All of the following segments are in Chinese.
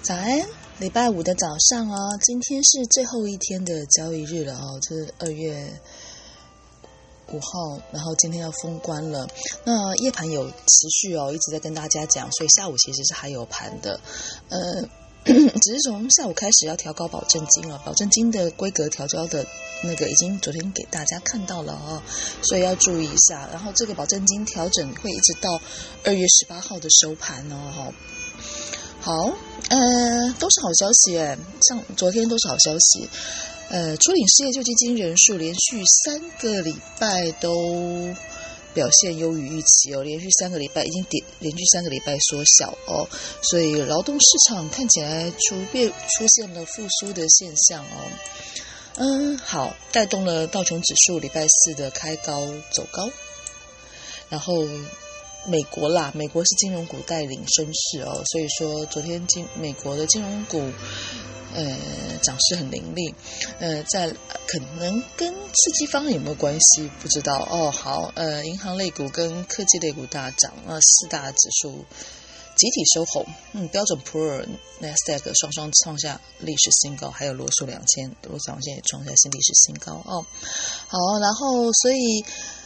早安，礼拜五的早上哦，今天是最后一天的交易日了哦，这是2月5号，然后今天要封关了。那夜盘有持续哦，一直在跟大家讲，所以下午其实是还有盘的，只是从下午开始要调高保证金了，保证金的规格调高的那个已经昨天给大家看到了哦，所以要注意一下。然后这个保证金调整会一直到2月18号的收盘哦。好，都是好消息耶，像昨天都是好消息。初领失业救济金人数连续3个礼拜都表现优于预期哦，连续3个礼拜已经连续3个礼拜缩小哦，所以劳动市场看起来出现了复苏的现象哦。好，带动了道琼指数礼拜4的开高走高，然后美国是金融股带领升势哦，所以说昨天美国的金融股涨势很凌厉，在可能跟刺激方有没有关系不知道哦。好，银行类股跟科技类股大涨，4大指数集体收红，标准普尔、NASDAQ 双双创下历史新高，还有罗素2000也创下新历史新高哦。好，然后所以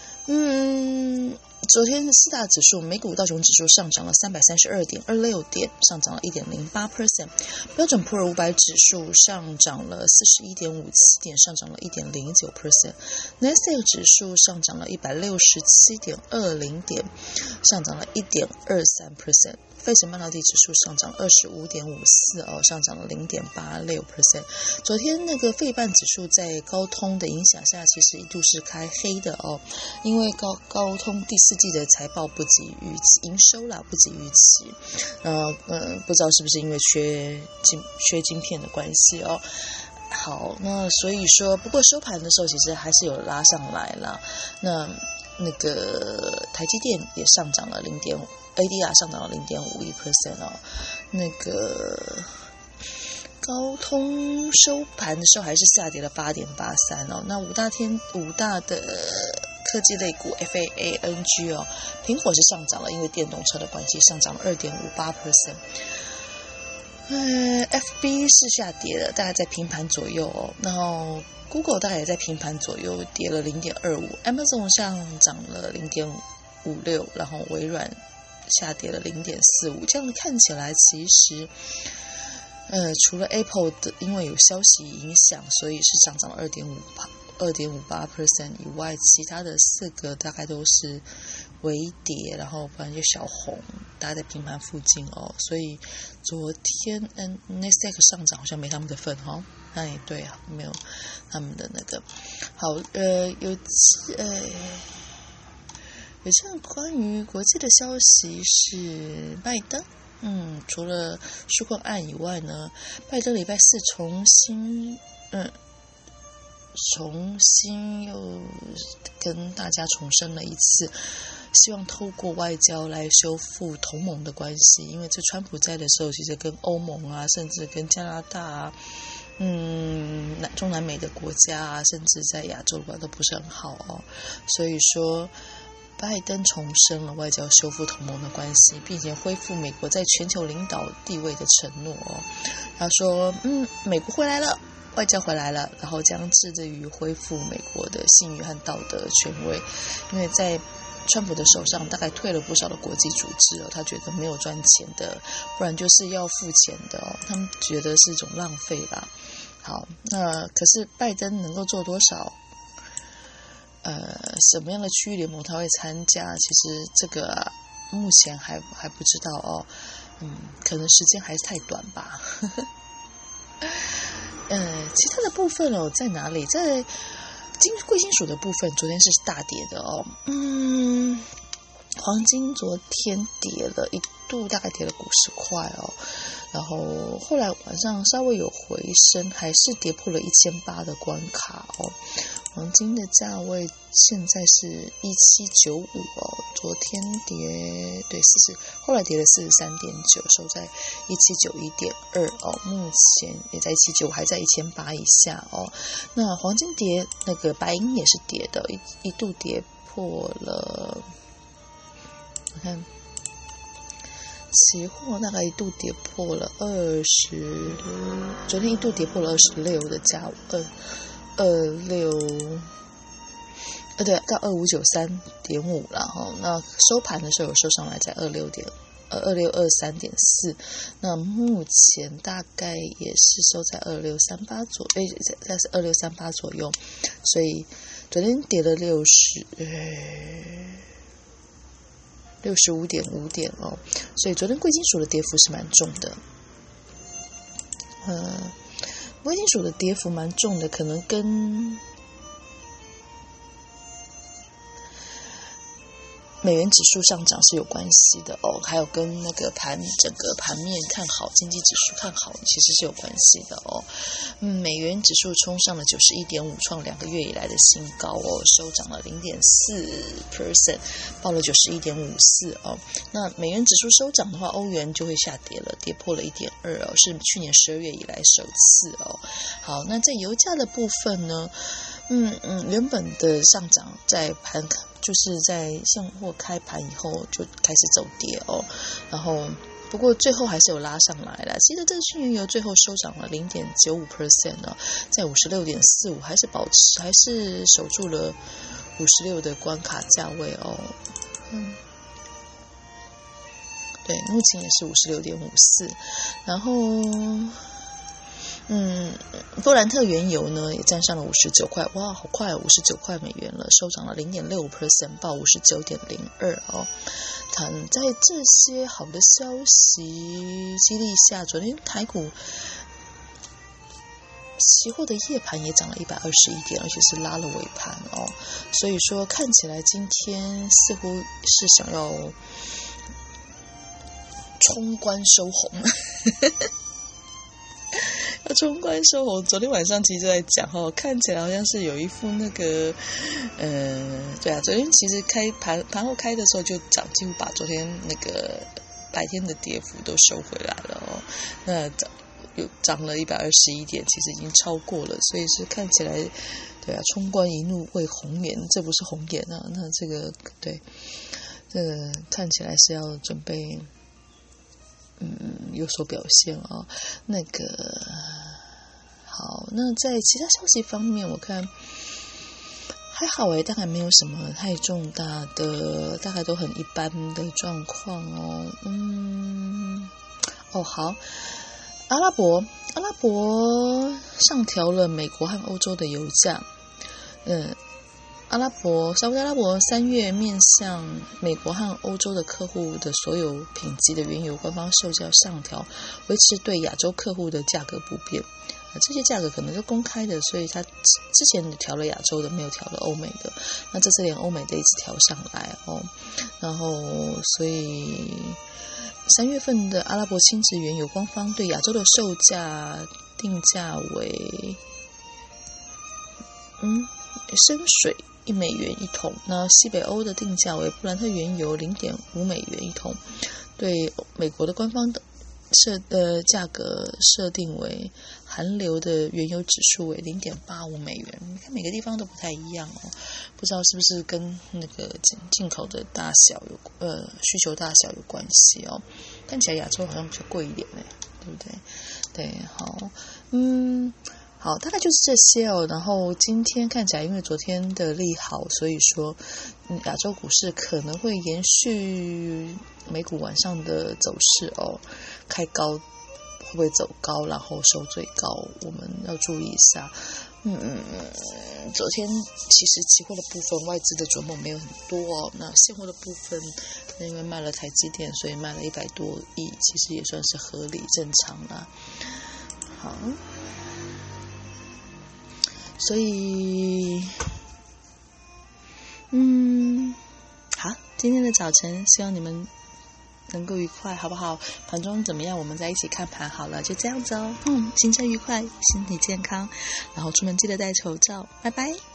昨天4大指数，美股道琼指数上涨了332.26点，上涨了 1.08%， 标准普尔500指数上涨了41.57点，上涨了 1.09%， NASDAQ 指数上涨了167.20点，上涨了 1.23%， 费城半导体指数上涨25.54哦，上涨了 0.86%。 昨天那个费半指数在高通的影响下，其实一度是开黑的哦，因为高通第4季的财报不及预期，营收不及预期，不知道是不是因为缺晶片的关系哦。好，那所以说，不过收盘的时候其实还是有拉上来了。那个台积电也上涨了ADR 上涨了 0.51% 哦。那个高通收盘的时候还是下跌了 8.83% 哦。那五大的科技类股 FAANG 哦，苹果是上涨了，因为电动车的关系上涨了 2.58%。FB 是下跌的，大概在平盘左右哦。然后 Google 大概也在平盘左右，跌了 0.25%。Amazon 上涨了 0.56%， 然后微软下跌了 0.45%。这样看起来其实除了 Apple 的因为有消息影响，所以是上涨了 2.58% 以外，其他的4个大概都是微跌，然后不然就小红，大概在平盘附近哦。所以昨天NASDAQ 上涨好像没他们的份哦。那也对啊，没有他们的那个好。有这样关于国际的消息是拜登。除了纾困案以外呢，拜登礼拜4重新又跟大家重申了一次，希望透过外交来修复同盟的关系。因为在川普在的时候，其实跟欧盟啊，甚至跟加拿大啊，中南美的国家啊，甚至在亚洲都不是很好哦。所以说拜登重申了外交修复同盟的关系，并且恢复美国在全球领导地位的承诺哦。他说美国回来了，外交回来了，然后将致力于恢复美国的信誉和道德权威。因为在川普的手上大概退了不少的国际组织哦，他觉得没有赚钱的，不然就是要付钱的哦，他们觉得是一种浪费吧。好，那可是拜登能够做多少？什么样的区域联盟他会参加？其实这个目前还不知道哦。可能时间还是太短吧。其他的部分哦，在哪里？在贵金属的部分，昨天是大跌的哦。黄金昨天一度大概跌了50块哦，然后后来晚上稍微有回升，还是跌破了1800的关卡哦。黄金的价位现在是1795哦，昨天后来跌了43.9，收在1791.2哦，目前也在179，还在1800以下哦。那黄金跌，那个白银也是跌的，一度跌破了，我看期货大概一度跌破了昨天一度跌破了26的价26。对，到2593.5了哈。那收盘的时候有收上来在2623.4，那目前大概也是收在2638左右，在2638左右，所以昨天跌了65.5点哦，所以昨天贵金属的跌幅是蛮重的，贵金属的跌幅蛮重的，可能跟美元指数上涨是有关系的哦，还有跟那个整个盘面看好，经济指数看好，其实是有关系的哦。美元指数冲上了91.5，创2个月以来的新高哦，收涨了0.4%，报了91.54哦。那美元指数收涨的话，欧元就会下跌了，跌破了1.2哦，是去年12月以来首次哦。好，那在油价的部分呢？原本的上涨就是在现货开盘以后就开始走跌哦，然后不过最后还是有拉上来了。记得这个新原油最后收涨了0.95% 呢，在56.45还是守住了56的关卡价位哦。对，目前也是56.54，然后波兰特原油呢也站上了59块，哇，好快，59块美元了，收涨了0.65%，报59.02哦。在这些好的消息激励下，昨天台股期货的夜盘也涨了121点，而且是拉了尾盘哦。所以说看起来今天似乎是想要冲关收红。要冲关收红，昨天晚上其实就在讲哦，看起来好像是有一副那个，对啊，昨天其实盘后开的时候就涨，几乎把昨天那个白天的跌幅都收回来了哦。那涨了121点，其实已经超过了，所以是看起来，对啊，冲关一怒为红颜，这不是红颜啊，那这个对，这个看起来是要准备。有所表现啊。那个好，那在其他消息方面，我看还好大概没有什么太重大的，大概都很一般的状况哦。好，阿拉伯上调了美国和欧洲的油价，沙特阿拉伯3月面向美国和欧洲的客户的所有品级的原油官方售价上调，维持对亚洲客户的价格不变。这些价格可能是公开的，所以他之前调了亚洲的，没有调了欧美的。那这次连欧美的一起调上来哦，然后所以3月份的阿拉伯轻质原油官方对亚洲的售价定价为深水$1一桶，那西北欧的定价为布兰特原油$0.5一桶，对美国的官方的价格设定为韩流的原油指数为$0.85。你看每个地方都不太一样哦，不知道是不是跟那个进口的大小需求大小有关系哦。看起来亚洲好像比较贵一点对不对？对，好，好，大概就是这些哦。然后今天看起来，因为昨天的利好，所以说亚洲股市可能会延续美股晚上的走势哦，开高会不会走高，然后收最高，我们要注意一下。昨天其实期货的部分外资的琢磨没有很多哦，那现货的部分因为卖了台积电，所以卖了100多亿，其实也算是合理正常啦。好。所以，好，今天的早晨希望你们能够愉快，好不好？盘中怎么样？我们再一起看盘好了，就这样子哦。行车愉快，身体健康，然后出门记得戴口罩，拜拜。